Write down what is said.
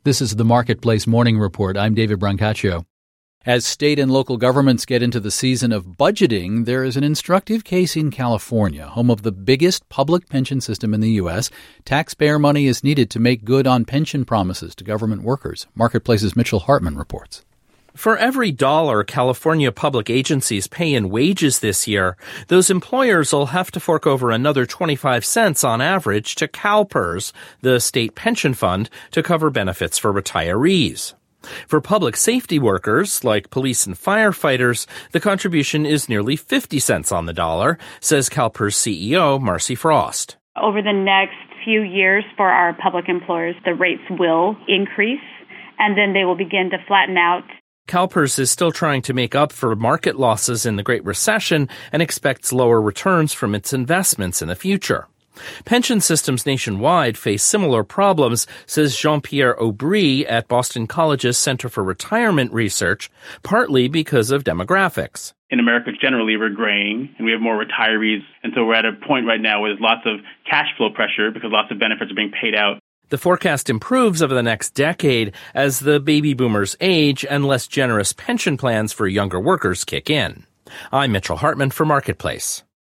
This is the Marketplace Morning Report. I'm David Brancaccio. As state and local governments get into the season of budgeting, there is an instructive case in California, home of the biggest public pension system in the U.S. Taxpayer money is needed to make good on pension promises to government workers. Marketplace's Mitchell Hartman reports. For every dollar California public agencies pay in wages this year, those employers will have to fork over another 25 cents on average to CalPERS, the state pension fund, to cover benefits for retirees. For public safety workers, like police and firefighters, the contribution is nearly 50 cents on the dollar, says CalPERS CEO Marcy Frost. Over the next few years for our public employers, the rates will increase, and then they will begin to flatten out. CalPERS is still trying to make up for market losses in the Great Recession and expects lower returns from its investments in the future. Pension systems nationwide face similar problems, says Jean-Pierre Aubry at Boston College's Center for Retirement Research, partly because of demographics. In America, generally, we're graying and we have more retirees. And so we're at a point right now with lots of cash flow pressure because lots of benefits are being paid out. The forecast improves over the next decade as the baby boomers age and less generous pension plans for younger workers kick in. I'm Mitchell Hartman for Marketplace.